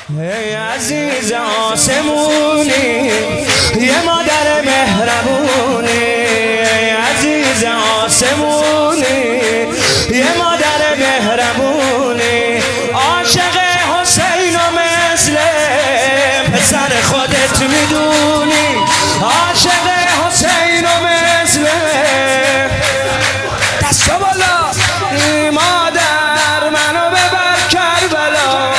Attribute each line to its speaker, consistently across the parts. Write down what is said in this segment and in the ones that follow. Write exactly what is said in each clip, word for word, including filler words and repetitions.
Speaker 1: ای عزیز آسمونی یه مادر مهربونی، ای عزیز آسمونی یه مادر مهربونی، عاشق حسین و مثل پسر خودت میدونی، عاشق حسین و مثل دستو بالا مادر منو ببر کربلا.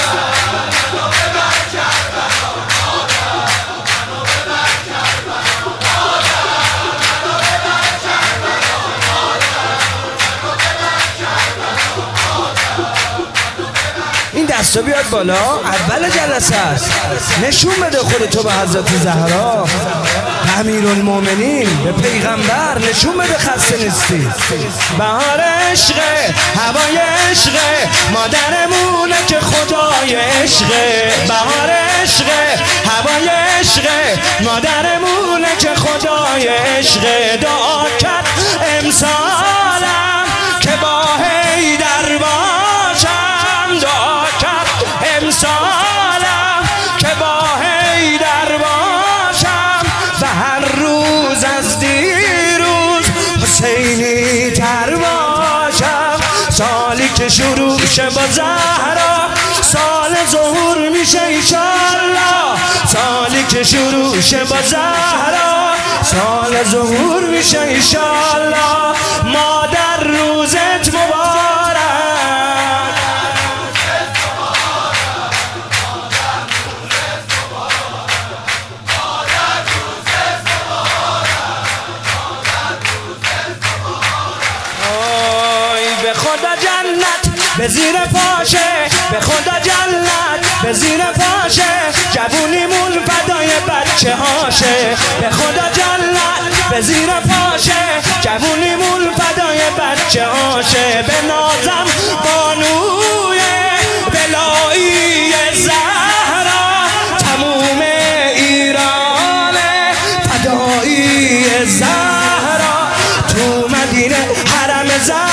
Speaker 1: این دستو بیاد بالا، اول جلسه است، نشون بده خودتو به حضرت زهرا، امیرالمومنین، به پیغمبر نشون بده خسته نیستی. بهار عشقه، هوای عشقه، مادرمونه که خدای عشقه. بهار عشقه، هوای عشقه، مادرمونه که خدای عشقه. دعا کرد امسالم که با حیدر باشم، دعا کرد امسالم که با حیدر باشم و هر روز از دیروز حسینی تر باشم. سالی که شروع شه با زهرا سال ظهور میشه انشالله، سالی که شروع شه با زهرا سال ظهور میشه انشالله. مادر روزت مبارک، به خدا جنت به زیر پاشه، به خدا جنت به زیر پاشه، جوونیمون فدای بچه هاشه. به خدا جنت به زیر پاشه، جوونیمون فدای بچه هاشه. به نازم بانوی بلایی زهرا تموم ایران فدایی زهرا، تو مدینه حرم زهرا